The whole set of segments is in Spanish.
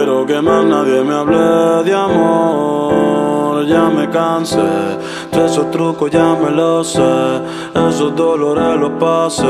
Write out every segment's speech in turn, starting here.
quiero que más nadie me hable de amor, ya me cansé. De esos trucos ya me los sé, esos dolores los pasé.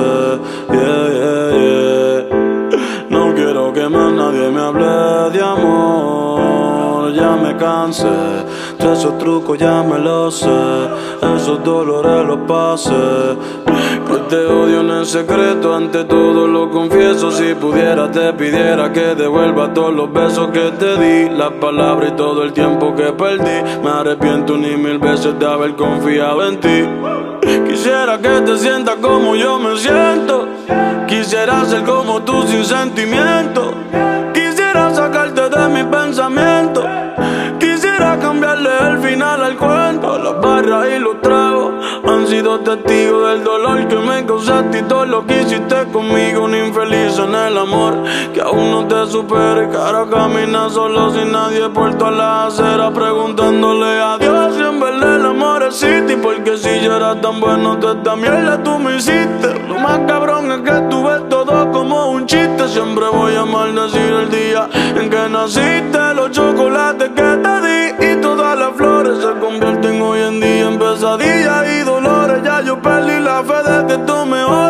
No quiero que más nadie me hable de amor, ya me cansé. De esos trucos ya me los sé, esos dolores los pasé. Que te odio en el secreto, ante todo lo confieso. Si pudiera te pidiera que devuelva todos los besos que te di, las palabras y todo el tiempo que perdí. Me arrepiento ni mil veces de haber confiado en ti. Quisiera que te sientas como yo me siento, quisiera ser como tú sin sentimiento, quisiera sacarte de mi pensamiento, quisiera cambiarle el final al cuento. Las barras y los tragos han sido testigos del dolor que me causaste y todo lo que hiciste conmigo. Un infeliz en el amor que aún no te supera, y que ahora camina solo sin nadie por todas las aceras, preguntándole a Dios si en verdad el amor existe. Porque si yo era tan bueno, toda esta mierda tú me hiciste. Lo más cabrón es que tú ves todo como un chiste. Siempre voy a maldecir el día en que naciste, los chocolates que te di y todas las flores se convierten hoy en día en pesadillas y dolores. Ya yo perdí la fe de que tú me odias.